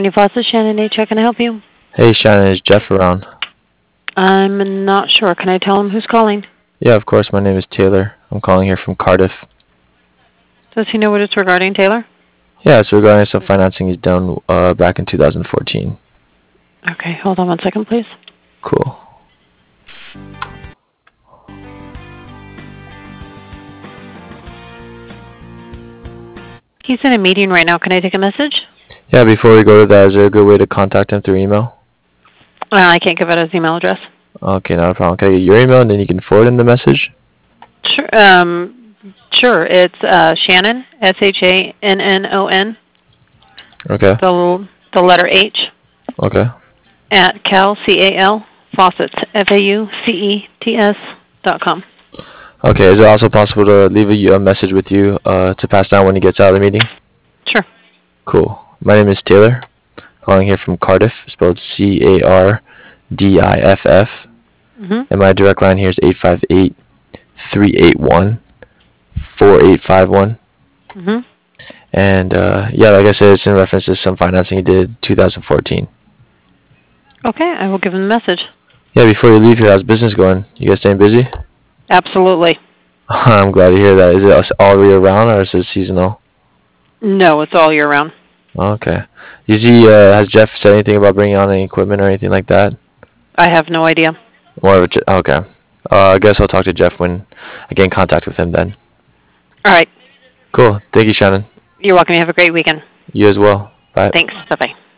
Trinity Faucet, Shannon H. How can I help you? Hey Shannon, is Jeff around? I'm not sure. Can I tell him who's calling? Yeah, of course. My name is Taylor. I'm calling here from Cardiff. Does he know what it's regarding, Taylor? Yeah, it's regarding some financing he's done back in 2014. Okay, hold on 1 second, please. Cool. He's in a meeting right now. Can I take a message? Yeah, before we go to that, is there a good way to contact him through email? I can't give out his email address. Okay, not a problem. Can I get your email and then you can forward him the message? Sure. Sure. It's Shannon, SHANNON, Okay. the letter H, Okay. at CAL, Faucets, FAUCETS.com. Okay, is it also possible to leave a message with you to pass down when he gets out of the meeting? Sure. Cool. My name is Taylor, calling here from Cardiff, spelled CARDIFF. Mm-hmm. And my direct line here is 858-381-4851. Mm-hmm. And yeah, like I said, it's in reference to some financing he did 2014. Okay, I will give him the message. Yeah, before you leave here, how's business going? You guys staying busy? Absolutely. I'm glad to hear that. Is it all year round or is it seasonal? No, it's all year round. Okay. Has Jeff said anything about bringing on any equipment or anything like that? I have no idea. More of a, okay. I guess I'll talk to Jeff when I get in contact with him then. All right. Cool. Thank you, Shannon. You're welcome. You have a great weekend. You as well. Bye. Thanks. Bye-bye.